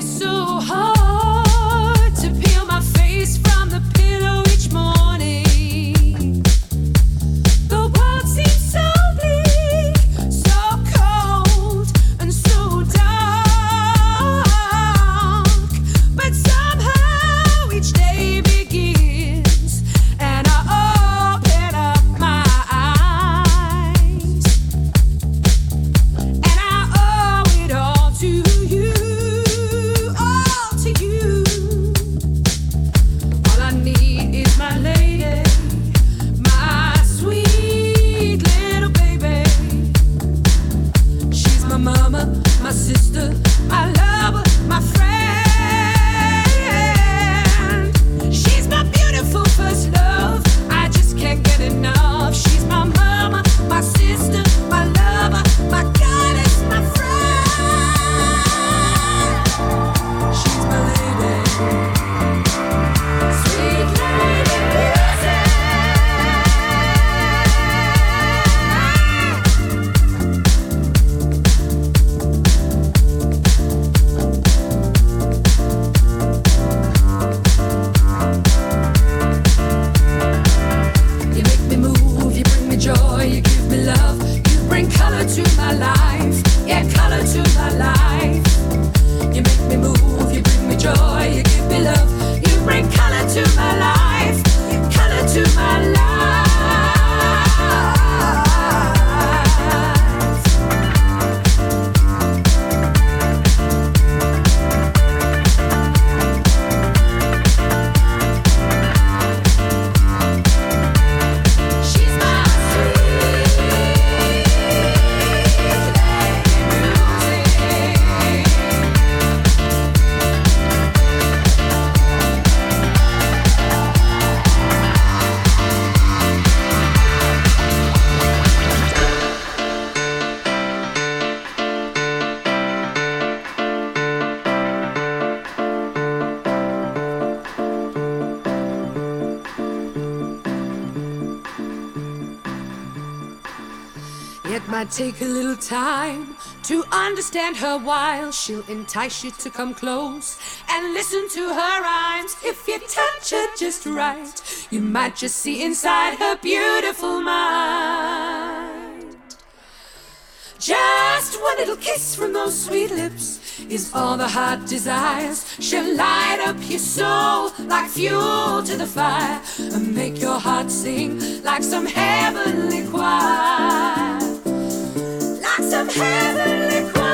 It might take a little time to understand her while she'll entice you to come close and listen to her rhymes. If you touch her just right, you might just see inside her beautiful mind. Just one little kiss from those sweet lips is all the heart desires. She'll light up your soul like fuel to the fire and make your heart sing like some heavenly choir. Like some heavenly choir.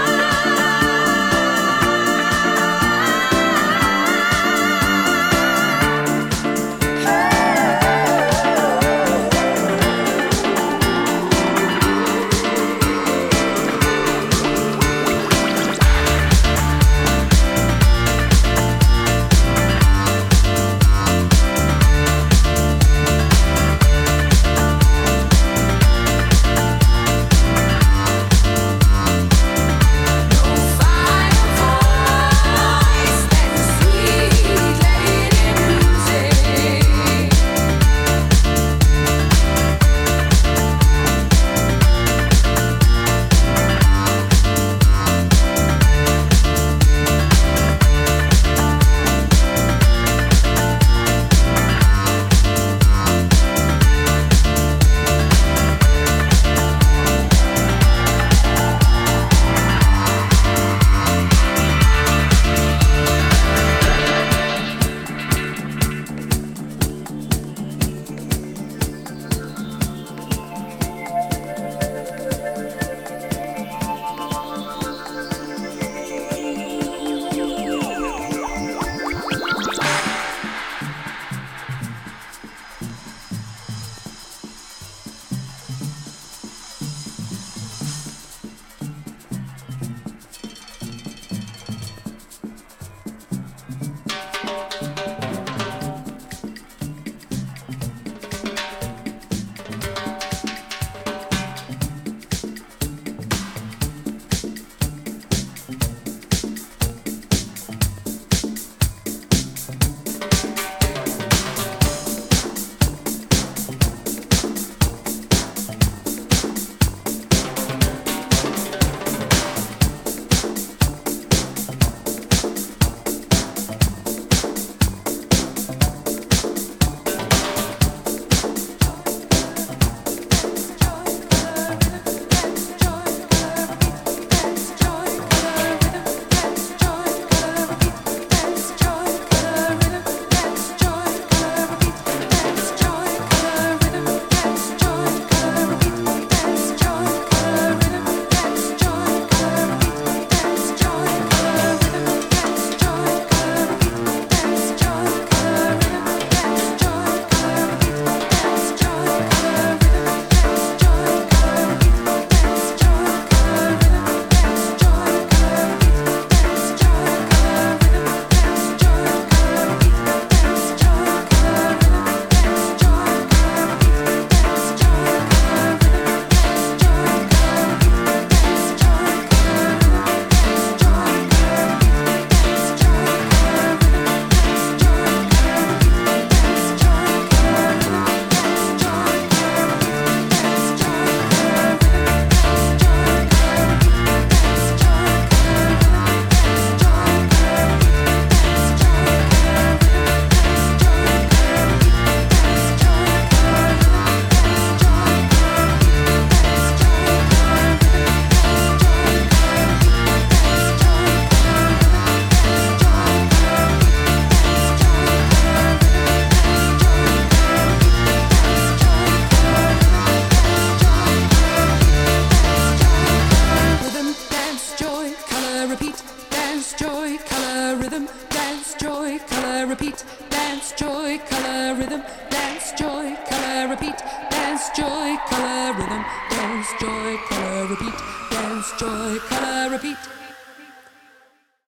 Dance, joy, color, rhythm. Dance, joy, color, repeat. Dance, joy, color, rhythm. Dance, joy, color, repeat. Dance, joy, color, rhythm. Dance, joy, color, repeat. Dance, joy, color, repeat.